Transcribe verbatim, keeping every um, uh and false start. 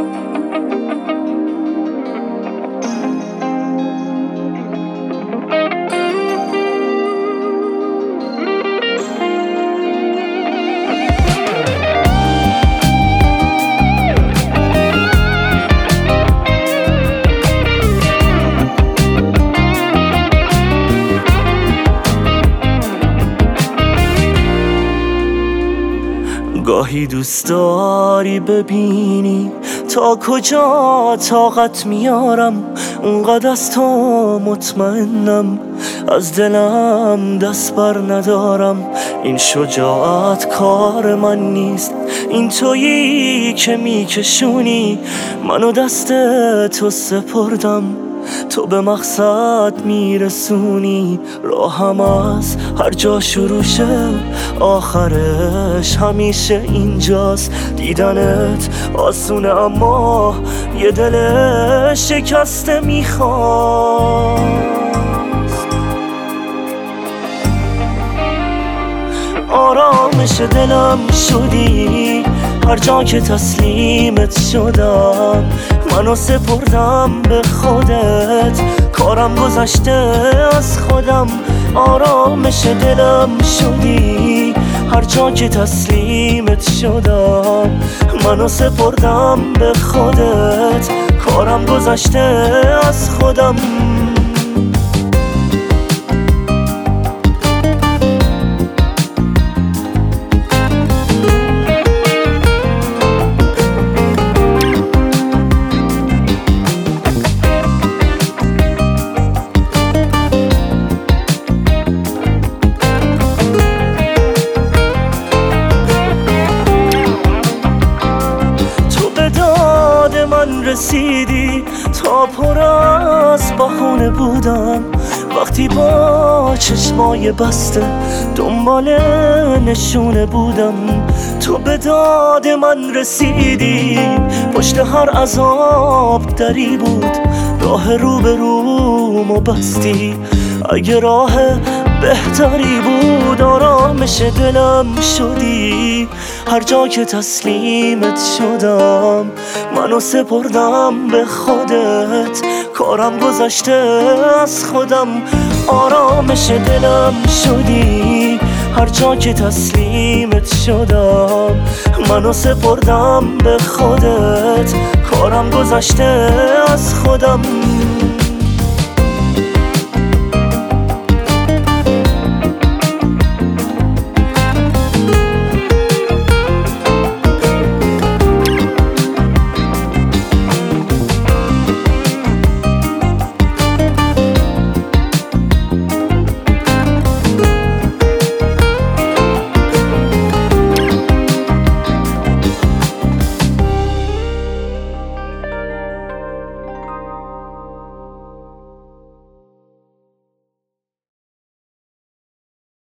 گاهی دوست داری ببینی تا کجا طاقت میارم، اونقدر از تو مطمئنم از دلم دست بر ندارم. این شجاعت کار من نیست، این تویی که میکشونی منو دست تو سپردم، تو به مقصد میرسونی. راهم از هر جا شروع شه آخرش همیشه اینجاست. دیدنت آسونه اما یه دل شکسته میخواست. آرامش دلم شدی هر جا که تسلیمت شدم، منو سپردم به خودت، کارم گذشته از خودم. آرامش دلم شدی هر جا که تسلیمت شدم، منو سپردم به خودت، کارم گذشته از خودم. رسیدی تا پر از بهونه بودم، وقتی با چشمای بسته دنبال نشونه بودم. تو به داد من رسیدی، پشت هر عذاب دری بود، راه رو به رومو بستی اگه راه بهتری بود. آرامش دلم شدی هر جا که تسلیمت شدم، منو سپردم به خودت، کارم گذشته از خودم. آرامش دلم شدی هر جا که تسلیمت شدم، منو سپردم به خودت، کارم گذشته از خودم.